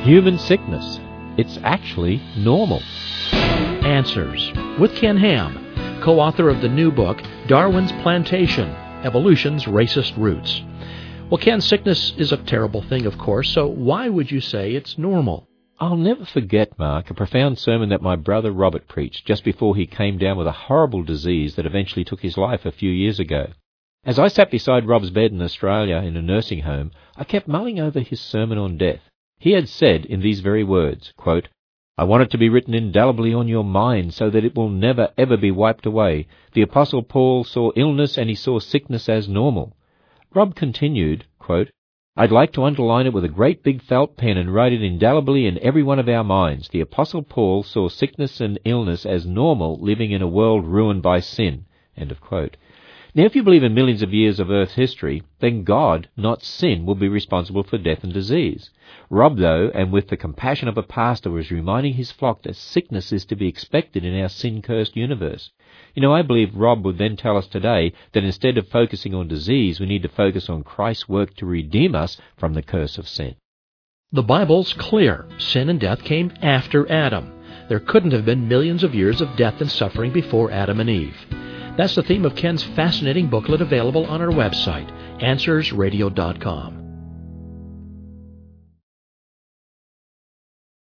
human sickness. It's actually normal. Answers with Ken Ham, co-author of the new book, Darwin's Plantation, Evolution's Racist Roots. Well, Ken, sickness is a terrible thing, of course, so why would you say it's normal? I'll never forget, Mark, a profound sermon that my brother Robert preached just before he came down with a horrible disease that eventually took his life a few years ago. As I sat beside Rob's bed in Australia in a nursing home, I kept mulling over his sermon on death. He had said in these very words, quote, "I want it to be written indelibly on your mind so that it will never ever be wiped away. The Apostle Paul saw illness and he saw sickness as normal." Rob continued, quote, "I'd like to underline it with a great big felt pen and write it indelibly in every one of our minds. The Apostle Paul saw sickness and illness as normal, living in a world ruined by sin." End of quote. Now, if you believe in millions of years of Earth's history, then God, not sin, will be responsible for death and disease. Rob, though, and with the compassion of a pastor, was reminding his flock that sickness is to be expected in our sin-cursed universe. You know, I believe Rob would then tell us today that instead of focusing on disease, we need to focus on Christ's work to redeem us from the curse of sin. The Bible's clear. Sin and death came after Adam. There couldn't have been millions of years of death and suffering before Adam and Eve. That's the theme of Ken's fascinating booklet available on our website, AnswersRadio.com.